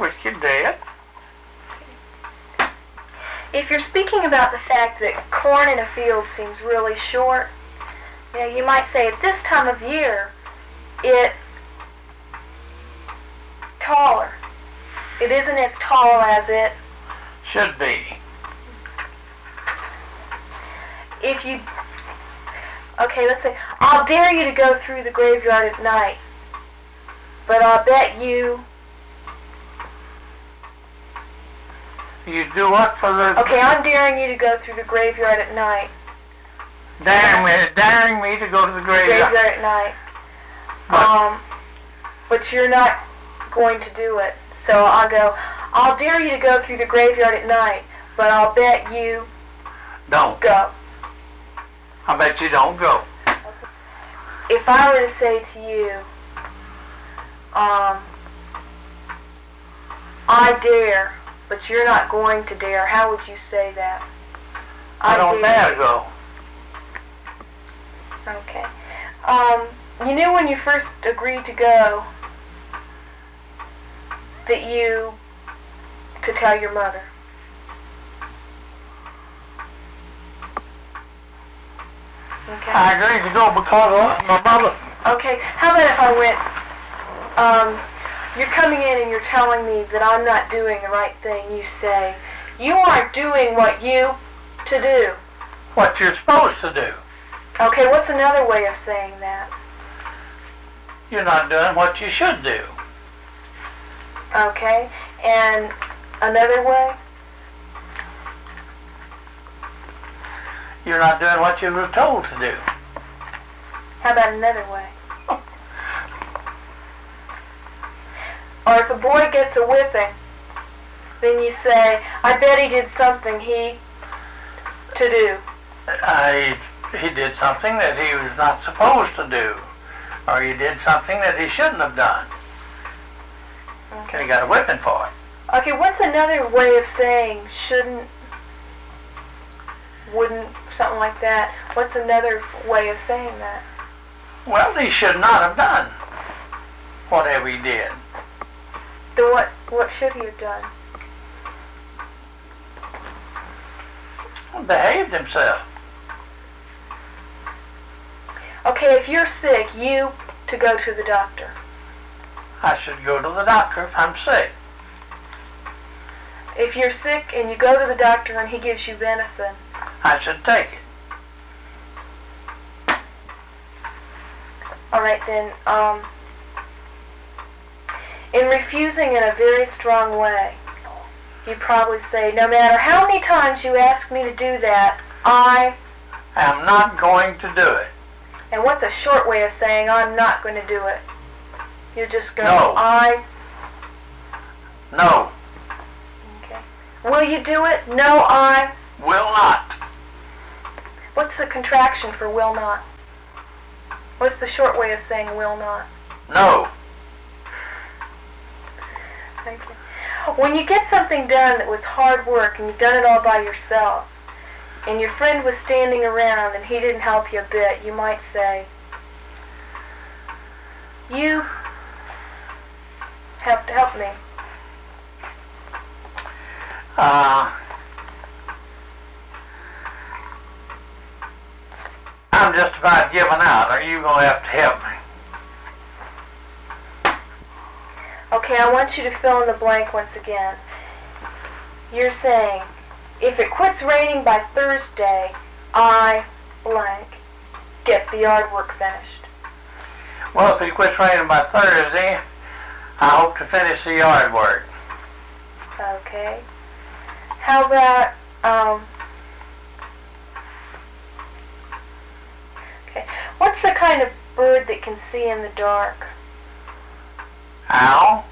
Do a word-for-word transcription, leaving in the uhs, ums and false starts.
wish you dead. If you're speaking about the fact that corn in a field seems really short, you know, you might say at this time of year, it's taller. It isn't as tall as it should be. If you, okay, let's say, I'll dare you to go through the graveyard at night, but I'll bet you. You do what for the... Okay, I'm daring you to go through the graveyard at night. Daring me, daring me to go to the graveyard. Graveyard at night. But, um, but you're not going to do it. So I'll go, I'll dare you to go through the graveyard at night, but I'll bet you don't go. I bet you don't go. If I were to say to you, um, I dare, but you're not going to dare, how would you say that? I, I don't dare to go. Okay. Um, you knew when you first agreed to go that you, to tell your mother. Okay. I agreed to go because of my mother. Okay. How about if I went, um, you're coming in and you're telling me that I'm not doing the right thing. You say, you aren't doing what you to do. What you're supposed to do. Okay, what's another way of saying that? You're not doing what you should do. Okay, and another way? You're not doing what you were told to do. How about another way? Or if a boy gets a whipping, then you say, I bet he did something he to do. I, he did something that he was not supposed to do. Or he did something that he shouldn't have done. Okay. And he got a whipping for it. Okay, what's another way of saying shouldn't, wouldn't, something like that? What's another way of saying that? Well, he should not have done whatever he did. Then what, what should he have done? Behaved himself. Okay, if you're sick, you to go to the doctor. I should go to the doctor if I'm sick. If you're sick and you go to the doctor and he gives you venison, I should take it. All right then, um, in refusing in a very strong way, you probably say, no matter how many times you ask me to do that, I am not going to do it. And what's a short way of saying I'm not going to do it? You just go, no. I... No. Okay. Will you do it? No, I... Will not. What's the contraction for will not? What's the short way of saying will not? No. Thank you. When you get something done that was hard work and you've done it all by yourself, and your friend was standing around and he didn't help you a bit, you might say, you have to help me. Uh, I'm just about giving out. Are you going to have to help me? Okay, I want you to fill in the blank once again. You're saying, if it quits raining by Thursday, I, blank, get the yard work finished. Well, if it quits raining by Thursday, I hope to finish the yard work. Okay. How about, um, okay, what's the kind of bird that can see in the dark? Owl.